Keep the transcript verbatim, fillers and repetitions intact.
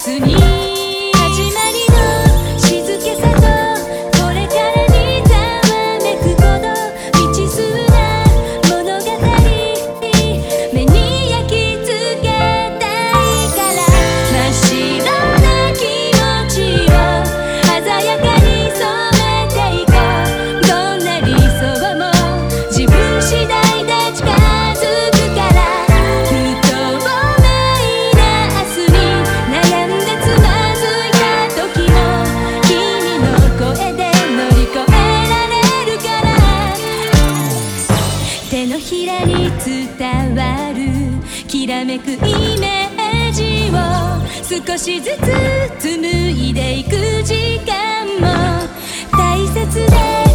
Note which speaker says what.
Speaker 1: スに始まりの静けさとこれからにざわめくほど未知数な物語目に焼き付けたいから真っ白な気持ちを鮮やかに染めていこうどんな理想も自分次第で近づくから不透明な明日に悩んでつまずいた時も君の声で乗り越えられるから手のひらに伝わるきらめくイメージを少しずつ紡いでいく時間も大切で